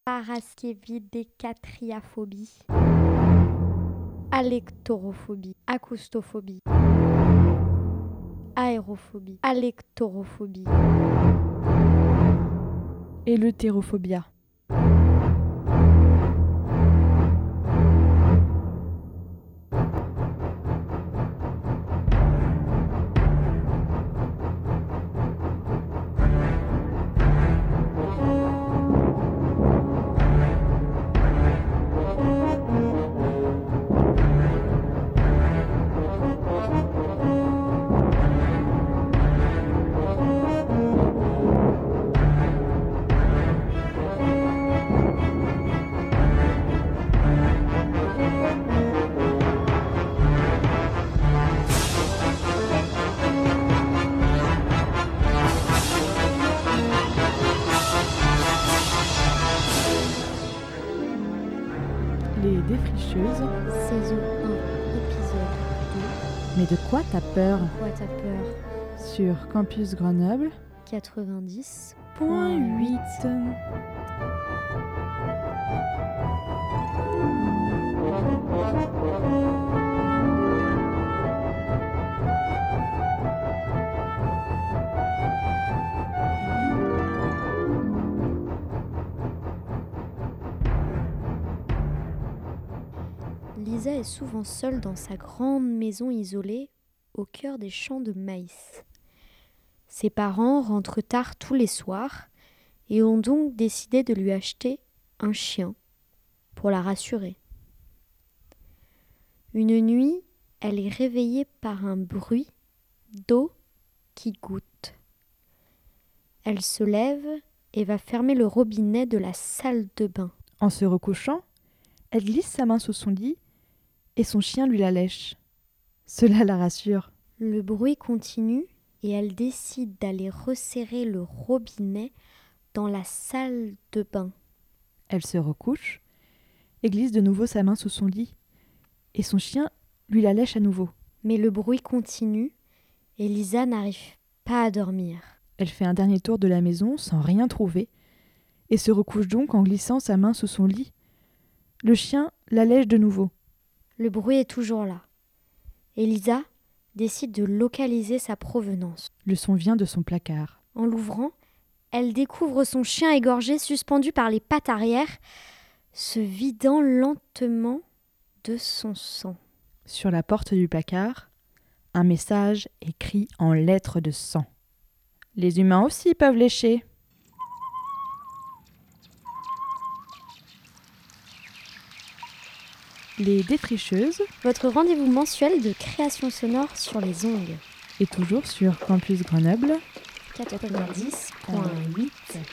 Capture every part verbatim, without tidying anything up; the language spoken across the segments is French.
paraskevidécatriaphobie, alectorophobie, acoustophobie, aérophobie, alectorophobie, éleutérophobia. Les défricheuses. Saison un, épisode deux. Mais de quoi t'as peur? Quoi t'as peur? Sur Campus Grenoble quatre-vingt-dix point huit. Lisa est souvent seule dans sa grande maison isolée au cœur des champs de maïs. Ses parents rentrent tard tous les soirs et ont donc décidé de lui acheter un chien pour la rassurer. Une nuit, elle est réveillée par un bruit d'eau qui goutte. Elle se lève et va fermer le robinet de la salle de bain. En se recouchant, elle glisse sa main sous son lit et son chien lui la lèche. Cela la rassure. Le bruit continue et elle décide d'aller resserrer le robinet dans la salle de bain. Elle se recouche et glisse de nouveau sa main sous son lit et son chien lui la lèche à nouveau. Mais le bruit continue et Lisa n'arrive pas à dormir. Elle fait un dernier tour de la maison sans rien trouver et se recouche donc en glissant sa main sous son lit. Le chien la lèche de nouveau. Le bruit est toujours là. Et Lisa décide de localiser sa provenance. Le son vient de son placard. En l'ouvrant, elle découvre son chien égorgé suspendu par les pattes arrière, se vidant lentement de son sang. Sur la porte du placard, un message écrit en lettres de sang. Les humains aussi peuvent lécher. Les défricheuses. Votre rendez-vous mensuel de création sonore sur les ongles. Et toujours sur Campus Grenoble quatre-vingt-dix point huit.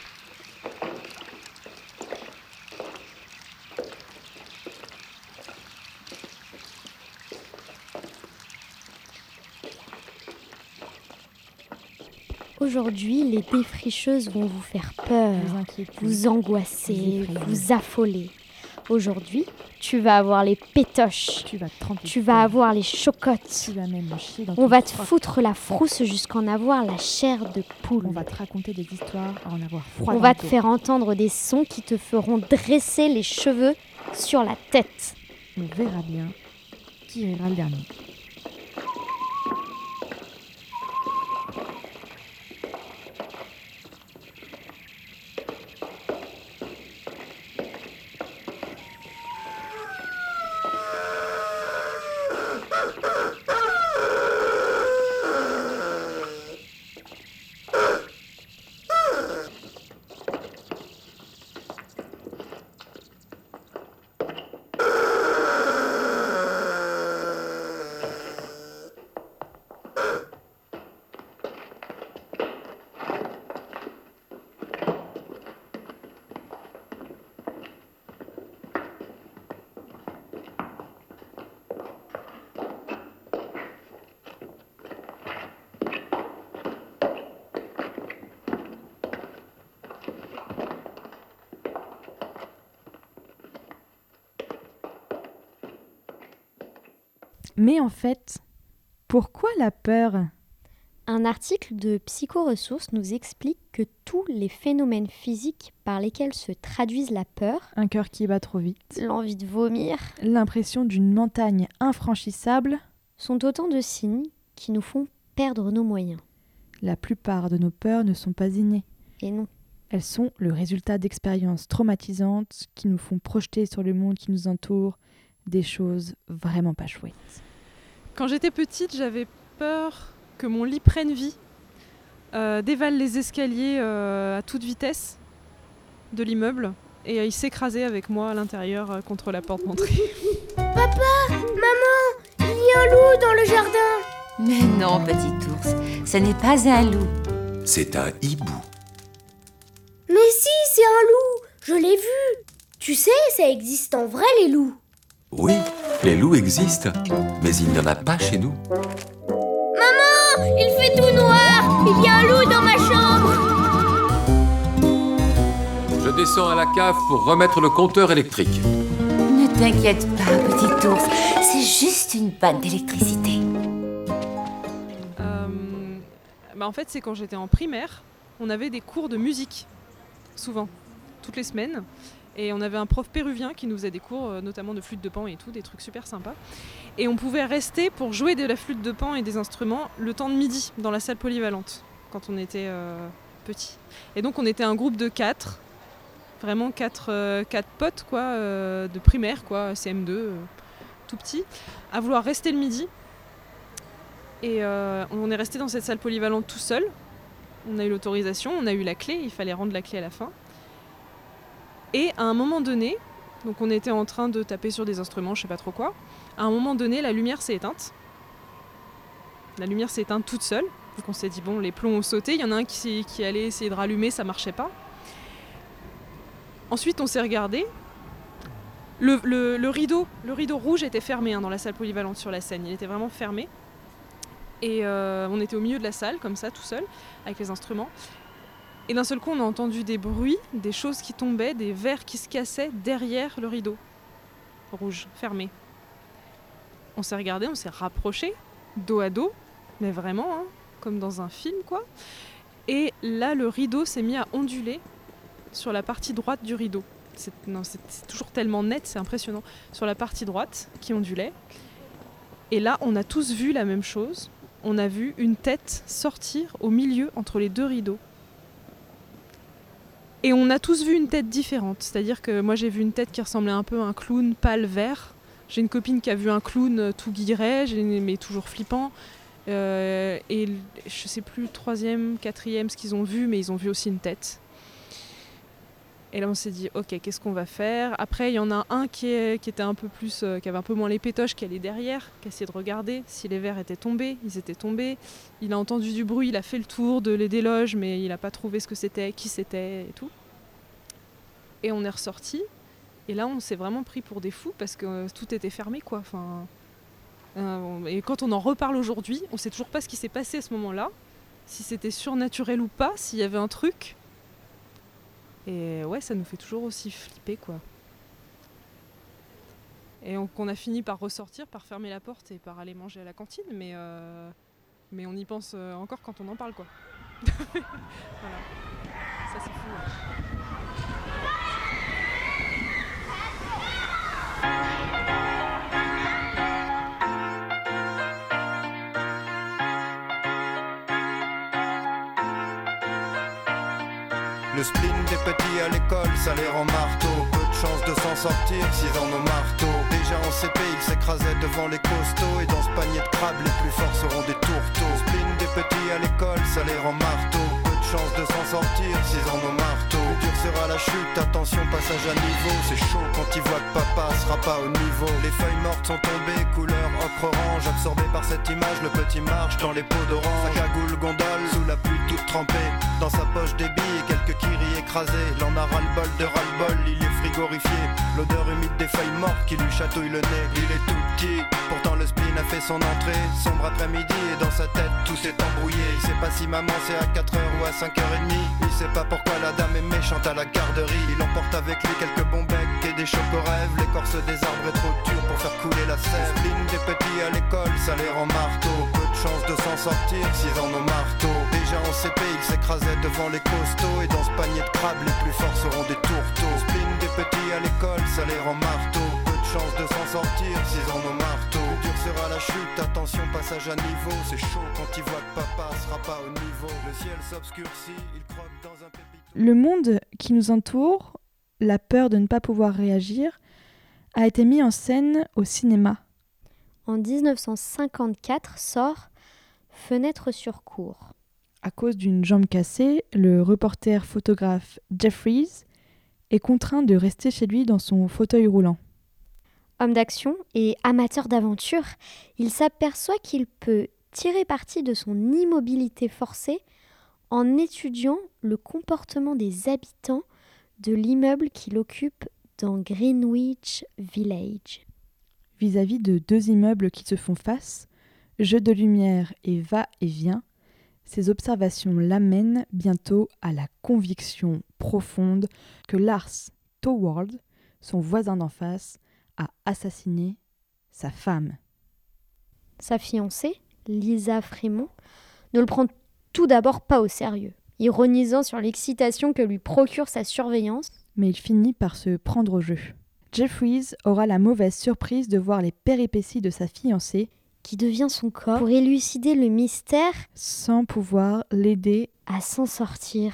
Aujourd'hui, les défricheuses vont vous faire peur, Vous inquiétez. vous angoisser, Vous effrayer. vous affoler. Aujourd'hui, tu vas avoir les pétoches, Tu vas te tremper. tu vas avoir les chocottes. Tu vas même chier dans On ton va te froc. foutre la frousse jusqu'en avoir la chair de poule. On va te raconter des histoires à en avoir froid. On dans va le te dos. faire entendre des sons qui te feront dresser les cheveux sur la tête. On verra bien qui rira le dernier. Mais en fait, pourquoi la peur ? Un article de Psychoressources nous explique que tous les phénomènes physiques par lesquels se traduisent la peur, Un cœur qui bat trop vite, l'envie de vomir, l'impression d'une montagne infranchissable, sont autant de signes qui nous font perdre nos moyens. la plupart de nos peurs ne sont pas innées. Et non. Elles sont le résultat d'expériences traumatisantes qui nous font projeter sur le monde qui nous entoure des choses vraiment pas chouettes. Quand j'étais petite, j'avais peur que mon lit prenne vie, euh, dévale les escaliers euh, à toute vitesse de l'immeuble et il s'écrasait avec moi à l'intérieur euh, contre la porte d'entrée. Papa, maman, il y a un loup dans le jardin. Mais non, petit ours, ce n'est pas un loup. C'est un hibou. Mais si, c'est un loup, je l'ai vu. Tu sais, ça existe en vrai les loups. Oui, les loups existent, mais il n'y en a pas chez nous. Maman, il fait tout noir. Il y a un loup dans ma chambre. Je descends à la cave pour remettre le compteur électrique. Ne t'inquiète pas, petit ours, c'est juste une panne d'électricité. Euh, bah en fait, c'est quand j'étais en primaire, on avait des cours de musique, souvent, toutes les semaines. Et on avait un prof péruvien qui nous faisait des cours, euh, notamment de flûte de pan et tout, des trucs super sympas. Et on pouvait rester pour jouer de la flûte de pan et des instruments le temps de midi dans la salle polyvalente, quand on était euh, petit. Et donc on était un groupe de quatre, vraiment quatre, euh, quatre potes quoi, euh, de primaire, quoi, C M deux, euh, tout petit, à vouloir rester le midi. Et euh, on est resté dans cette salle polyvalente tout seul. On a eu l'autorisation, on a eu la clé, il fallait rendre la clé à la fin. Et à un moment donné, donc on était en train de taper sur des instruments, je sais pas trop quoi. À un moment donné, la lumière s'est éteinte. La lumière s'est éteinte toute seule. Donc on s'est dit, bon, les plombs ont sauté. Il y en a un qui, qui allait essayer de rallumer, ça marchait pas. Ensuite, on s'est regardé. Le, le, le, rideau, le rideau rouge était fermé hein, dans la salle polyvalente sur la scène. Il était vraiment fermé. Et euh, on était au milieu de la salle, comme ça, tout seul, avec les instruments. Et d'un seul coup, on a entendu des bruits, des choses qui tombaient, des verres qui se cassaient derrière le rideau rouge, fermé. On s'est regardé, on s'est rapproché, dos à dos, mais vraiment, hein, comme dans un film, quoi. Et là, le rideau s'est mis à onduler sur la partie droite du rideau. C'est, non, c'est, c'est toujours tellement net, c'est impressionnant. Sur la partie droite, qui ondulait. Et là, on a tous vu la même chose. On a vu une tête sortir au milieu entre les deux rideaux. Et on a tous vu une tête différente, c'est-à-dire que moi j'ai vu une tête qui ressemblait un peu à un clown pâle vert. J'ai une copine qui a vu un clown tout guilleret, mais toujours flippant. Euh, et je sais plus, troisième, quatrième, ce qu'ils ont vu, mais ils ont vu aussi une tête. Et là on s'est dit, ok, qu'est-ce qu'on va faire ? Après il y en a un qui, est, qui était un peu plus, euh, qui avait un peu moins les pétoches, qui allait derrière, qui a essayé de regarder si les verres étaient tombés. Ils étaient tombés. Il a entendu du bruit, il a fait le tour de les des loges, mais il n'a pas trouvé ce que c'était, qui c'était et tout. Et on est ressorti. Et là on s'est vraiment pris pour des fous parce que euh, tout était fermé, quoi. Enfin, euh, et quand on en reparle aujourd'hui, on sait toujours pas ce qui s'est passé à ce moment-là, si c'était surnaturel ou pas, s'il y avait un truc. Et ouais, ça nous fait toujours aussi flipper, quoi. Et on, on a fini par ressortir, par fermer la porte et par aller manger à la cantine, mais, euh, mais on y pense encore quand on en parle, quoi. Voilà. Ça, c'est fou, ouais. Le spleen des petits à l'école, ça les rend marteau. Peu de chance de s'en sortir s'ils en ont marteau. Déjà en C P, ils s'écrasaient devant les costauds. Et dans ce panier de crabes, les plus forts seront des tourteaux. Le spleen des petits à l'école, ça les rend marteau. Peu de chance de s'en sortir s'ils en ont marteau. Plus dur sera la chute, attention, passage à niveau. C'est chaud quand ils voient que papa sera pas au niveau. Les feuilles mortes sont tombées, couleur ocre-orange. Absorbé par cette image, le petit marche dans les pots d'orange. Sa cagoule gondole, sous la pluie toute trempée. Dans sa poche des billes, quelques kiris écrasés. L'en a ras-le-bol de ras-le-bol, il est frigorifié. L'odeur humide des feuilles mortes qui lui chatouille le nez. Il est tout petit, pourtant le spleen a fait son entrée. Sombre après-midi et dans sa tête tout s'est embrouillé. Il sait pas si maman c'est à quatre heures ou à cinq heures trente. Il sait pas pourquoi la dame est méchante à la garderie. Il emporte avec lui quelques bons becs et des chocorêves. L'écorce des arbres est trop dure pour faire couler la sève. Spleen des petits à l'école, ça les rend marteau. Peu de de chance de s'en sortir s'ils en ont marteau. Déjà en C P ils s'écrasaient devant les costauds. Et dans ce panier de crabes les plus forts seront des tourteaux. Spleen des petits à l'école ça les rend marteau. Peu de chance de s'en sortir s'ils en ont marteau. Plus dur sera la chute, attention passage à niveau. C'est chaud quand ils voient que papa sera pas au niveau. Le ciel s'obscurcit, il croque dans un pépito. Le monde qui nous entoure, la peur de ne pas pouvoir réagir, a été mis en scène au cinéma. En dix-neuf cent cinquante-quatre sort Fenêtre sur cour. À cause d'une jambe cassée, le reporter photographe Jeffries est contraint de rester chez lui dans son fauteuil roulant. Homme d'action et amateur d'aventure, il s'aperçoit qu'il peut tirer parti de son immobilité forcée en étudiant le comportement des habitants de l'immeuble qu'il occupe dans Greenwich Village. Vis-à-vis de deux immeubles qui se font face, jeu de lumière et va-et-vient, ces observations l'amènent bientôt à la conviction profonde que Lars Toward, son voisin d'en face, a assassiné sa femme. Sa fiancée, Lisa Fremont, ne le prend tout d'abord pas au sérieux, ironisant sur l'excitation que lui procure sa surveillance. Mais il finit par se prendre au jeu. Jeffries aura la mauvaise surprise de voir les péripéties de sa fiancée, qui devient son corps, pour élucider le mystère sans pouvoir l'aider à s'en sortir.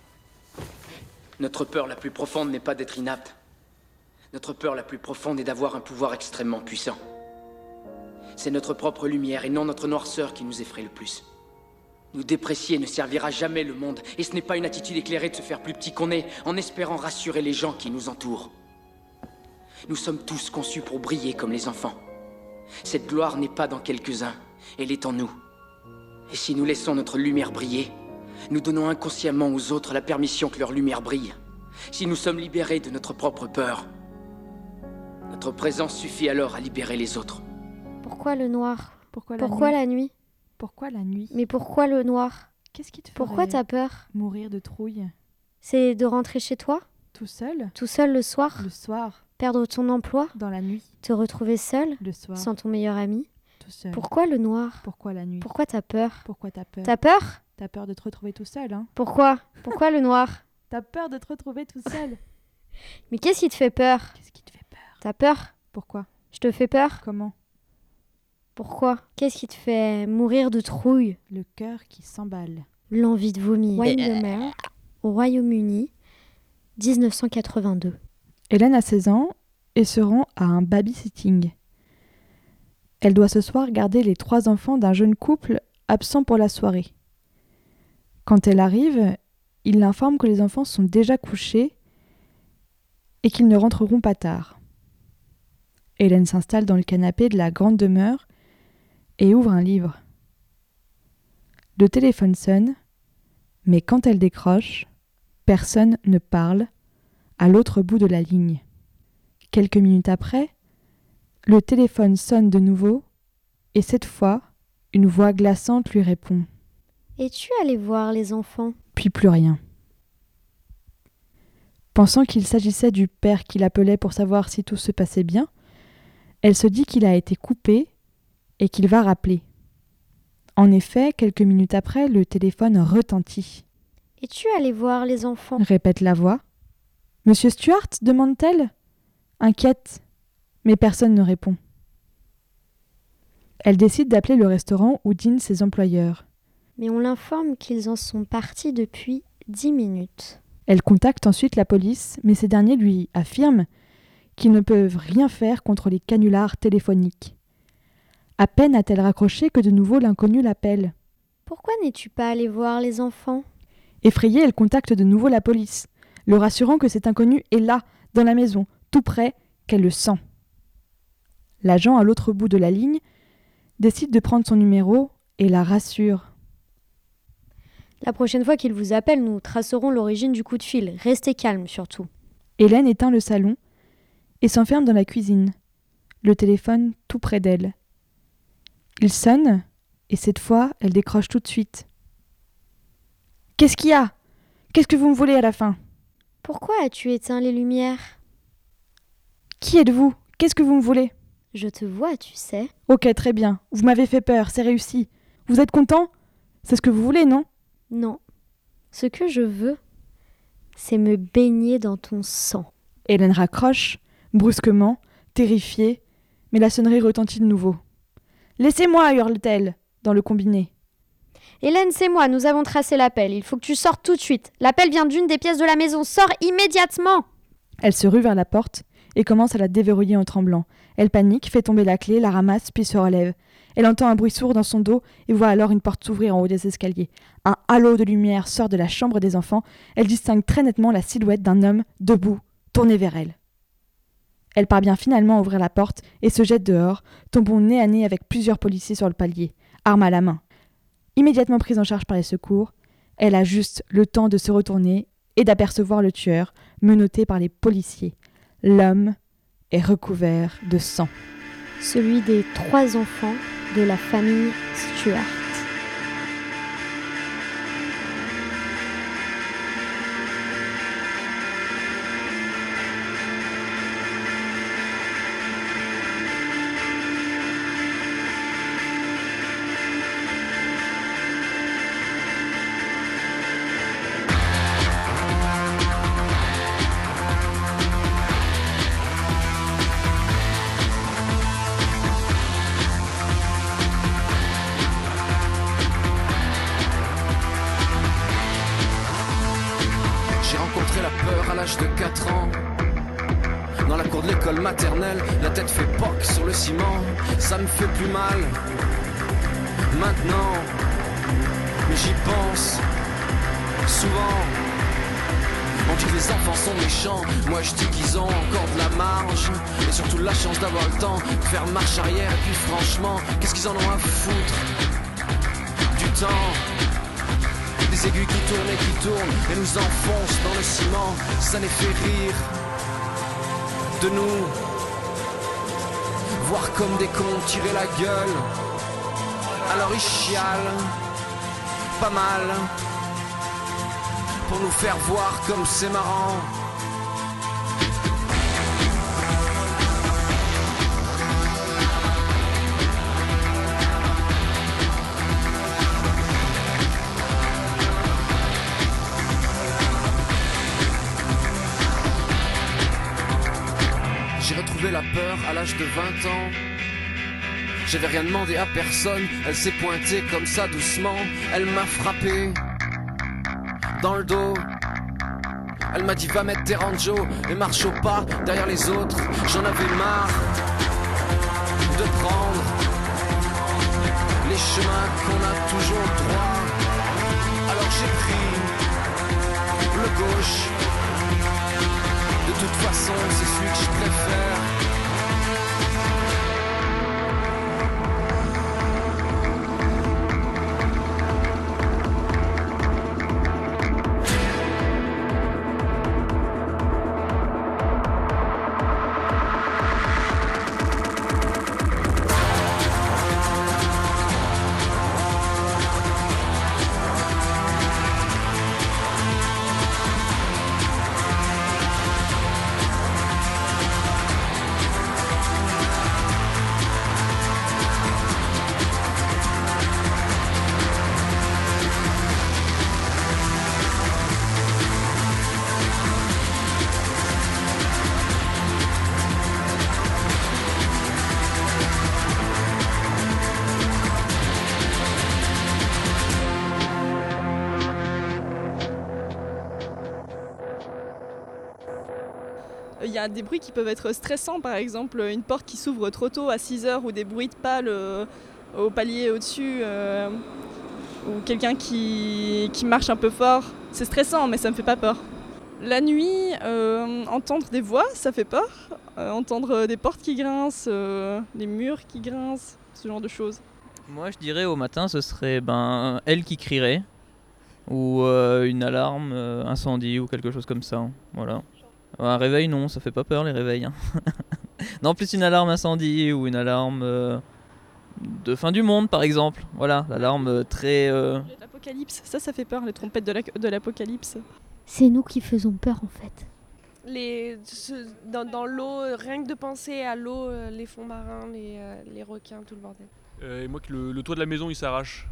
Notre peur la plus profonde n'est pas d'être inapte. Notre peur la plus profonde est d'avoir un pouvoir extrêmement puissant. C'est notre propre lumière et non notre noirceur qui nous effraie le plus. Nous déprécier ne servira jamais le monde, et ce n'est pas une attitude éclairée de se faire plus petit qu'on est, en espérant rassurer les gens qui nous entourent. Nous sommes tous conçus pour briller comme les enfants. Cette gloire n'est pas dans quelques-uns, elle est en nous. Et si nous laissons notre lumière briller, nous donnons inconsciemment aux autres la permission que leur lumière brille. Si nous sommes libérés de notre propre peur, notre présence suffit alors à libérer les autres. Pourquoi le noir ? Pourquoi la Pourquoi nuit la nuit ? Pourquoi la nuit Mais pourquoi le noir ? Qu'est-ce qui te ferait Pourquoi t'as peur ? mourir de trouille? C'est de rentrer chez toi ? Tout seul? Tout seul le soir ? Le soir? Perdre ton emploi ? Dans la nuit? Te retrouver seul ? Le soir? Sans ton meilleur ami ? Tout seul? Pourquoi le noir ? Pourquoi la nuit? Pourquoi t'as peur ? Pourquoi t'as peur? T'as peur ? T'as peur de te retrouver tout seul, hein? Pourquoi ? Pourquoi le noir ? T'as peur de te retrouver tout seul? Mais qu'est-ce qui te fait peur ? Qu'est-ce qui te fait peur? T'as peur ? Pourquoi? Je te fais peur ? Comment? Pourquoi ? Qu'est-ce qui te fait mourir de trouille ? Le cœur qui s'emballe. L'envie de vomir. Windermere, au Royaume-Uni, dix-neuf cent quatre-vingt-deux. Hélène a seize ans et se rend à un babysitting. Elle doit ce soir garder les trois enfants d'un jeune couple absent pour la soirée. Quand elle arrive, il l'informe que les enfants sont déjà couchés et qu'ils ne rentreront pas tard. Hélène s'installe dans le canapé de la grande demeure et ouvre un livre. Le téléphone sonne, mais quand elle décroche, personne ne parle à l'autre bout de la ligne. Quelques minutes après, le téléphone sonne de nouveau et cette fois, une voix glaçante lui répond. « Es-tu allé voir les enfants ?» Puis plus rien. Pensant qu'il s'agissait du père qui l'appelait pour savoir si tout se passait bien, elle se dit qu'il a été coupé et qu'il va rappeler. En effet, quelques minutes après, le téléphone retentit. « Es-tu allé voir les enfants ?» répète la voix. « Monsieur Stuart ?» demande-t-elle, inquiète, mais personne ne répond. Elle décide d'appeler le restaurant où dînent ses employeurs. Mais on l'informe qu'ils en sont partis depuis dix minutes. Elle contacte ensuite la police, mais ces derniers lui affirment qu'ils ne peuvent rien faire contre les canulars téléphoniques. À peine a-t-elle raccroché que de nouveau l'inconnu l'appelle. « Pourquoi n'es-tu pas allé voir les enfants ?» Effrayée, elle contacte de nouveau la police, le rassurant que cet inconnu est là, dans la maison, tout près, qu'elle le sent. L'agent à l'autre bout de la ligne décide de prendre son numéro et la rassure. « La prochaine fois qu'il vous appelle, nous tracerons l'origine du coup de fil. Restez calme surtout. » Hélène éteint le salon et s'enferme dans la cuisine, le téléphone tout près d'elle. Il sonne, et cette fois, elle décroche tout de suite. « Qu'est-ce qu'il y a ? Qu'est-ce que vous me voulez à la fin ? » ?»« Pourquoi as-tu éteint les lumières ? » ?»« Qui êtes-vous ? Qu'est-ce que vous me voulez ? » ?»« Je te vois, tu sais. »« Ok, très bien. Vous m'avez fait peur, c'est réussi. Vous êtes content ? C'est ce que vous voulez, non ? Non. Ce que je veux, c'est me baigner dans ton sang. Hélène raccroche, brusquement, terrifiée, mais la sonnerie retentit de nouveau. « Laissez-moi » hurle-t-elle, dans le combiné. Hélène, c'est moi, nous avons tracé l'appel. Il faut que tu sortes tout de suite. L'appel vient d'une des pièces de la maison. Sors immédiatement ! Elle se rue vers la porte et commence à la déverrouiller en tremblant. Elle panique, fait tomber la clé, la ramasse, puis se relève. Elle entend un bruit sourd dans son dos et voit alors une porte s'ouvrir en haut des escaliers. Un halo de lumière sort de la chambre des enfants. Elle distingue très nettement la silhouette d'un homme debout, tourné vers elle. Elle parvient finalement à ouvrir la porte et se jette dehors, tombant nez à nez avec plusieurs policiers sur le palier, arme à la main. Immédiatement prise en charge par les secours, elle a juste le temps de se retourner et d'apercevoir le tueur, menotté par les policiers. L'homme est recouvert de sang. Celui des trois enfants de la famille Stuart. De quatre ans, dans la cour de l'école maternelle, la tête fait poc sur le ciment, ça me fait plus mal maintenant, mais j'y pense souvent. On dit que les enfants sont méchants, moi je dis qu'ils ont encore de la marge, et surtout la chance d'avoir le temps de faire marche arrière, et puis franchement, qu'est-ce qu'ils en ont à foutre du temps? Des aiguilles qui tournent et qui tournent et nous enfoncent dans le ciment, ça les fait rire de nous, voir comme des cons tirer la gueule. Alors ils chialent pas mal pour nous faire voir comme c'est marrant. La peur à l'âge de vingt ans. J'avais rien demandé à personne, elle s'est pointée comme ça doucement, elle m'a frappé dans le dos. Elle m'a dit va mettre tes ranjos et marche au pas derrière les autres. J'en avais marre de prendre les chemins qu'on a toujours droit. Alors j'ai pris le gauche. De toute façon, c'est celui que je préfère. Il y a des bruits qui peuvent être stressants, par exemple une porte qui s'ouvre trop tôt à six heures ou des bruits de pales euh, au palier au-dessus euh, ou quelqu'un qui, qui marche un peu fort. C'est stressant mais ça me fait pas peur. La nuit, euh, entendre des voix, ça fait peur. Euh, entendre des portes qui grincent, euh, des murs qui grincent, ce genre de choses. Moi je dirais au matin ce serait ben, elle qui crierait ou euh, une alarme euh, incendie ou quelque chose comme ça. Hein. Voilà. Un réveil, non, ça fait pas peur les réveils. Hein. Non, plus une alarme incendie ou une alarme euh, de fin du monde par exemple. Voilà, l'alarme euh, très... Euh... L'apocalypse, ça, ça fait peur, les trompettes de, la, de l'apocalypse. C'est nous qui faisons peur en fait. Les, ce, dans, dans l'eau, rien que de penser à l'eau, les fonds marins, les, euh, les requins, tout le bordel. Euh, et moi, que le, le toit de la maison il s'arrache.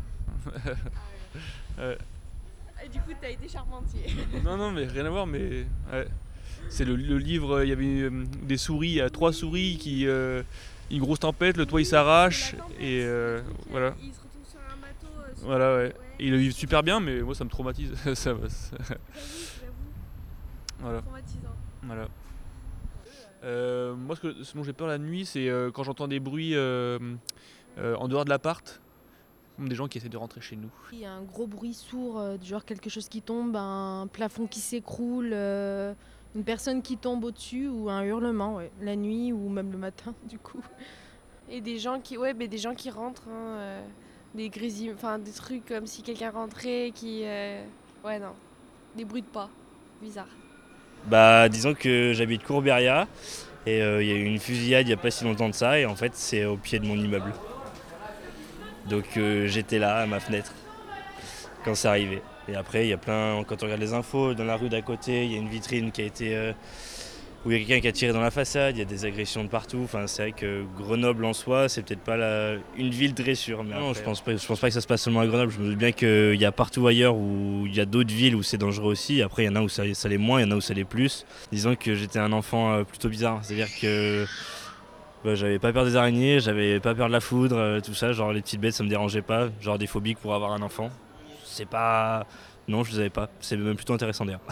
Ouais. Et du coup, t'as été charpentier. Non, non, mais rien à voir, mais ouais. C'est le, le livre, il y avait euh, des souris, il y a trois souris qui. Euh, une grosse tempête, le toit il s'arrache, et euh, voilà. Il se retrouve sur un bateau. Euh, sur Voilà, ouais. Et ils le vivent super bien, mais moi ça me traumatise. ça, ça... J'avoue, j'avoue. Voilà. Traumatisant. Voilà. Euh, moi, ce, que, ce dont j'ai peur la nuit, c'est euh, quand j'entends des bruits euh, euh, en dehors de l'appart, comme des gens qui essaient de rentrer chez nous. Il y a un gros bruit sourd, euh, du genre quelque chose qui tombe, un plafond qui s'écroule, euh, une personne qui tombe au-dessus ou un hurlement, ouais, la nuit ou même le matin, du coup. Et des gens qui, ouais, mais des gens qui rentrent, hein, euh, des grésilles, enfin des trucs comme si quelqu'un rentrait, qui, euh, ouais non, des bruits de pas, bizarre. Bah, disons que j'habite Courberia et il euh, y a eu une fusillade il n'y a pas si longtemps de ça et en fait c'est au pied de mon immeuble. Donc euh, j'étais là à ma fenêtre quand c'est arrivé. Et après il y a plein, quand on regarde les infos, dans la rue d'à côté, il y a une vitrine qui a été euh, où il y a quelqu'un qui a tiré dans la façade, il y a des agressions de partout. Enfin, c'est vrai que Grenoble en soi, c'est peut-être pas la, une ville très sûre. Mais non, après, je pense pas, je pense pas que ça se passe seulement à Grenoble. Je me doute bien qu'il y a partout ailleurs où il y a d'autres villes où c'est dangereux aussi. Après, il y en a où ça, ça l'est moins, il y en a où ça l'est plus. Disons que j'étais un enfant plutôt bizarre. C'est-à-dire que bah, j'avais pas peur des araignées, j'avais pas peur de la foudre, tout ça. Genre les petites bêtes, ça me dérangeait pas. Genre des phobies pour avoir un enfant. C'est pas... Non, je les avais pas. C'est même plutôt intéressant d'ailleurs.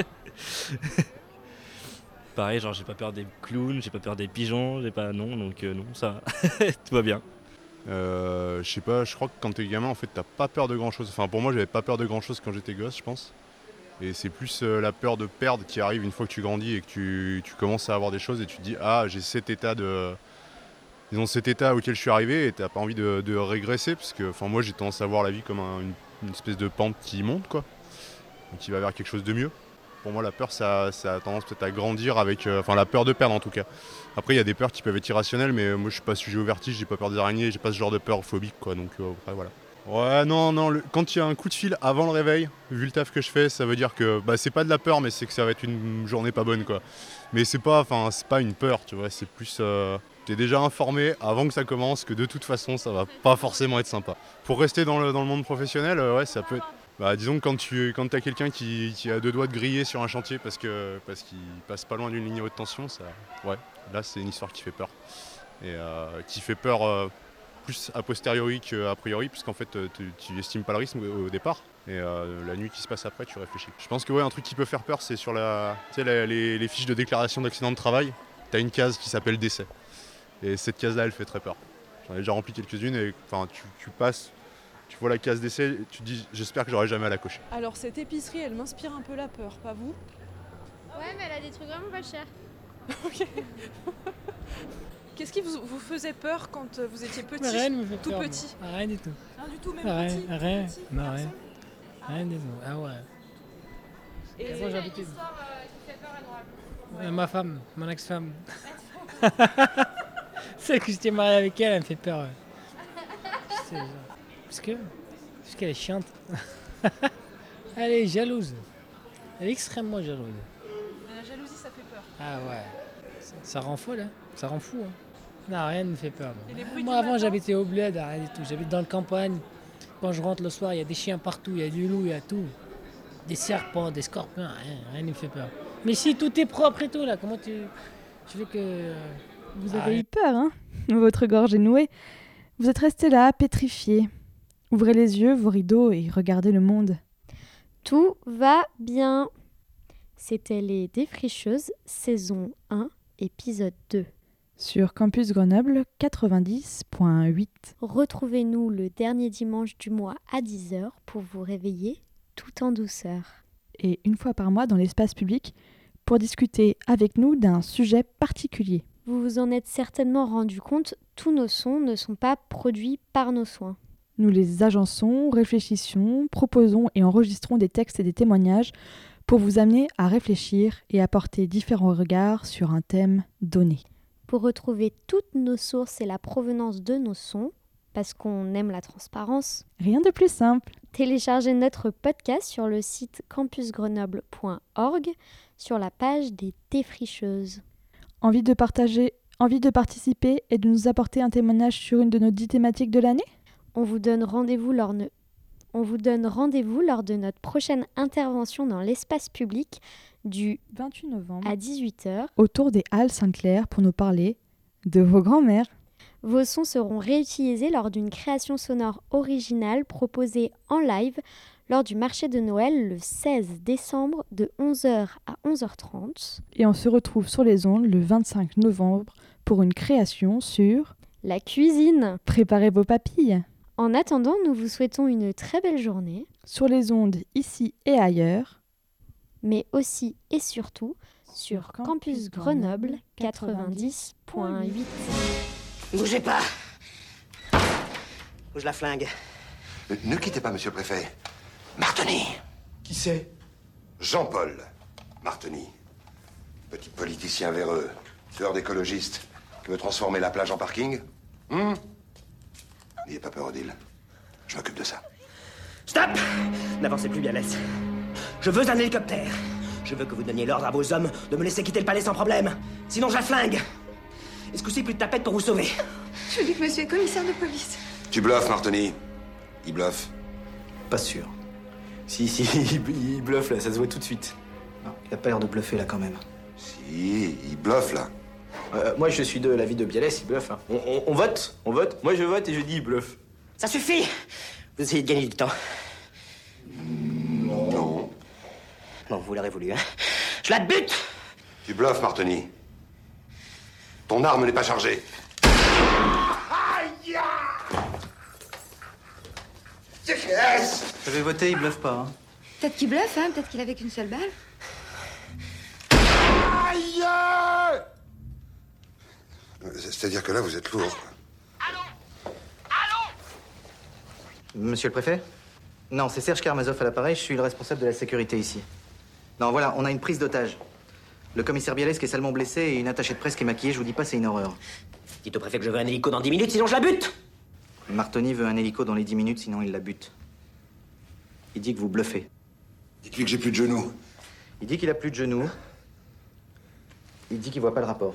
Pareil, genre j'ai pas peur des clowns, j'ai pas peur des pigeons, j'ai pas... Non, donc euh, non, ça va. Tout va bien. Euh, je sais pas, je crois que quand t'es gamin, en fait, t'as pas peur de grand chose. Enfin, pour moi, j'avais pas peur de grand chose quand j'étais gosse, je pense. Et c'est plus euh, la peur de perdre qui arrive une fois que tu grandis et que tu, tu commences à avoir des choses et tu te dis, ah, j'ai cet état de... Disons, cet état auquel je suis arrivé et t'as pas envie de, de régresser parce que, enfin, moi, j'ai tendance à voir la vie comme un, une, une espèce de pente qui monte, quoi. Et qui va vers quelque chose de mieux. Pour moi, la peur, ça, ça a tendance peut-être à grandir avec... Euh, enfin, la peur de perdre, en tout cas. Après, il y a des peurs qui peuvent être irrationnelles, mais moi, je suis pas sujet au vertige, j'ai pas peur des araignées, j'ai pas ce genre de peur phobique, quoi. Donc, euh, après, voilà. Ouais, non, non, le, quand il y a un coup de fil avant le réveil, vu le taf que je fais, ça veut dire que... Bah, c'est pas de la peur, mais c'est que ça va être une journée pas bonne, quoi. Mais c'est pas, enfin, c'est pas une peur, tu vois, c'est plus... Euh, t'es déjà informé avant que ça commence que de toute façon, ça va pas forcément être sympa. Pour rester dans le, dans le monde professionnel, euh, ouais, ça peut être... Bah, disons que quand tu quand as quelqu'un qui, qui a deux doigts de griller sur un chantier parce que parce qu'il passe pas loin d'une ligne haute tension, ça, ouais, là c'est une histoire qui fait peur. Et euh, qui fait peur euh, plus a posteriori qu'a priori, puisqu'en fait tu, tu estimes pas le risque au, au départ. Et euh, la nuit qui se passe après, tu réfléchis. Je pense que ouais, un truc qui peut faire peur, c'est sur la, tu sais, la, les, les fiches de déclaration d'accident de travail, t'as une case qui s'appelle décès. Et cette case-là, elle fait très peur. J'en ai déjà rempli quelques-unes et enfin tu, tu passes. Tu vois la case d'essai, tu te dis j'espère que j'aurai jamais à la cocher. Alors cette épicerie, elle m'inspire un peu la peur, pas vous? Ouais, mais elle a des trucs vraiment pas chers. Ok. Qu'est-ce qui vous, vous faisait peur quand vous étiez petit? Rien ne me fait tout peur, petit. Moi. Rien du tout. Rien du tout, même rien, petit. Rien, petit, non, rien. Rien du tout. Ah ouais. Et c'est moi j'habitais. L'histoire euh, qui fait peur à Noël. Ouais. Ma femme, mon ex-femme. Celle que j'étais mariée avec elle, elle me fait peur. Ouais. Parce que parce qu'elle est chiante. Elle est jalouse. Elle est extrêmement jalouse. La jalousie, ça fait peur. Ah ouais. Ça, ça rend folle, hein. Ça rend fou. Hein. Non, rien ne me fait peur. Et les bruits Moi, du avant, matin j'habitais au bled, rien du tout. J'habite dans le campagne. Quand je rentre le soir, il y a des chiens partout, il y a du loup, il y a tout. Des serpents, des scorpions, rien, rien ne me fait peur. Mais si tout est propre et tout, là, comment tu, tu veux que... Vous avez eu peur, hein? Votre gorge est nouée. Vous êtes resté là, pétrifié. Ouvrez les yeux, vos rideaux, et regardez le monde. Tout va bien. C'était les Défricheuses, saison un, épisode deux. Sur Campus Grenoble quatre-vingt-dix virgule huit. Retrouvez-nous le dernier dimanche du mois à dix heures pour vous réveiller tout en douceur. Et une fois par mois dans l'espace public pour discuter avec nous d'un sujet particulier. Vous vous en êtes certainement rendu compte, tous nos sons ne sont pas produits par nos soins. Nous les agençons, réfléchissons, proposons et enregistrons des textes et des témoignages pour vous amener à réfléchir et apporter différents regards sur un thème donné. Pour retrouver toutes nos sources et la provenance de nos sons, parce qu'on aime la transparence, rien de plus simple. Téléchargez notre podcast sur le site campus grenoble point org sur la page des Défricheuses. Envie de partager, envie de participer et de nous apporter un témoignage sur une de nos dix thématiques de l'année ? On vous donne rendez-vous lors, ne... on vous donne rendez-vous lors de notre prochaine intervention dans l'espace public du vingt-huit novembre à dix-huit heures autour des Halles Sainte-Claire pour nous parler de vos grands-mères. Vos sons seront réutilisés lors d'une création sonore originale proposée en live lors du marché de Noël le seize décembre de onze heures à onze heures trente. Et on se retrouve sur les ondes le vingt-cinq novembre pour une création sur la cuisine. Préparez vos papilles. En attendant, nous vous souhaitons une très belle journée. Sur les ondes ici et ailleurs. Mais aussi et surtout sur Campus Grenoble quatre-vingt-dix point huit. Bougez pas. Ou je la flingue. Ne, ne quittez pas, monsieur le préfet. Marteny. Qui c'est? Jean-Paul Marteny. Petit politicien véreux, tueur d'écologistes, qui veut transformer la plage en parking. Hum N'ayez pas peur, Odile. Je m'occupe de ça. Stop! N'avancez plus bien laisse. Je veux un hélicoptère. Je veux que vous donniez l'ordre à vos hommes de me laisser quitter le palais sans problème. Sinon, je la flingue. Est-ce que c'est plus de tapette pour vous sauver? Je dis que monsieur est commissaire de police. Tu bluffes, Marteny. Il bluffe. Pas sûr. Si, si, il, il bluffe là, ça se voit tout de suite. Non, il a pas l'air de bluffer là quand même. Si, il bluffe là. Euh, moi je suis de l'avis de Bialès, il bluffe. Hein. On, on, on vote, on vote. Moi je vote et je dis il bluffe. Ça suffit! Vous essayez de gagner du temps. Non. Non, vous l'aurez voulu, hein? Je la bute! Tu bluffes, Marteny. Ton arme n'est pas chargée. Aïe! Je vais voter, il bluffe pas. Hein. Peut-être qu'il bluffe, hein? Peut-être qu'il avait qu'une seule balle. Aïe! C'est-à-dire que là, vous êtes lourd. Monsieur le préfet? Non, c'est Serge Karmazov à l'appareil, je suis le responsable de la sécurité ici. Non, voilà, on a une prise d'otage. Le commissaire Bialès qui est salement blessé et une attachée de presse qui est maquillée, je vous dis pas, c'est une horreur. Dites au préfet que je veux un hélico dans dix minutes, sinon je la bute! Marteny veut un hélico dans les dix minutes, sinon il la bute. Il dit que vous bluffez. Dites-lui que j'ai plus de genoux. Il dit qu'il a plus de genoux. Il dit qu'il voit pas le rapport.